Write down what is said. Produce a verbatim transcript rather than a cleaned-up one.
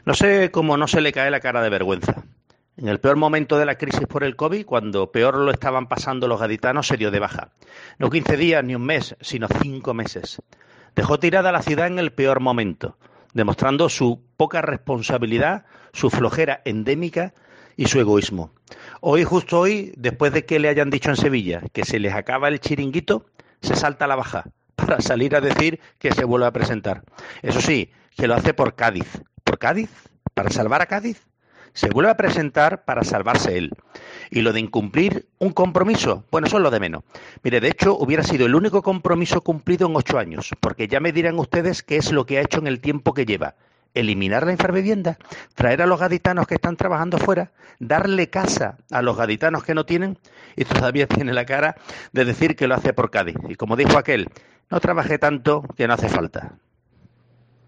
No sé cómo no se le cae la cara de vergüenza. En el peor momento de la crisis por el COVID, cuando peor lo estaban pasando los gaditanos, se dio de baja. No quince días ni un mes, sino cinco meses. Dejó tirada la ciudad en el peor momento, demostrando su poca responsabilidad, su flojera endémica y su egoísmo. Hoy, justo hoy, después de que le hayan dicho en Sevilla que se les acaba el chiringuito, se salta a la baja para salir a decir que se vuelve a presentar. Eso sí, que lo hace por Cádiz. ¿Por Cádiz? ¿Para salvar a Cádiz? Se vuelve a presentar para salvarse él. Y lo de incumplir un compromiso, bueno, eso es lo de menos. Mire, de hecho, hubiera sido el único compromiso cumplido en ocho años, porque ya me dirán ustedes qué es lo que ha hecho en el tiempo que lleva. Eliminar la infravivienda, traer a los gaditanos que están trabajando fuera, darle casa a los gaditanos que no tienen, y todavía tiene la cara de decir que lo hace por Cádiz. Y como dijo aquel, no trabajé tanto que no hace falta.